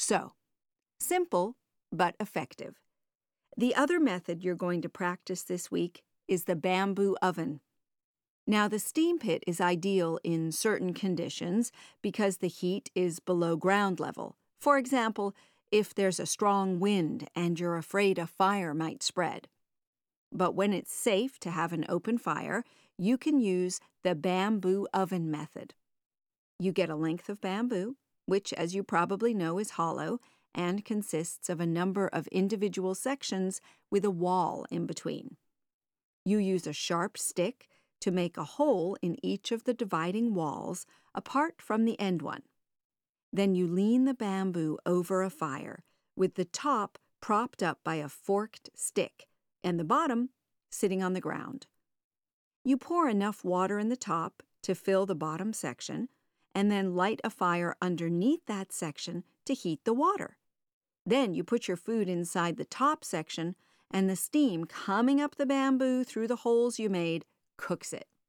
So, simple but effective. The other method you're going to practice this week is the bamboo oven. Now, the steam pit is ideal in certain conditions because the heat is below ground level. For example, if there's a strong wind and you're afraid a fire might spread. But when it's safe to have an open fire, you can use the bamboo oven method. You get a length of bamboo, which, as you probably know, is hollow and consists of a number of individual sections with a wall in between. You use a sharp stick to make a hole in each of the dividing walls apart from the end one. Then you lean the bamboo over a fire, with the top propped up by a forked stick and the bottom sitting on the ground. You pour enough water in the top to fill the bottom section, and then light a fire underneath that section to heat the water. Then you put your food inside the top section, and the steam coming up the bamboo through the holes you made cooks it.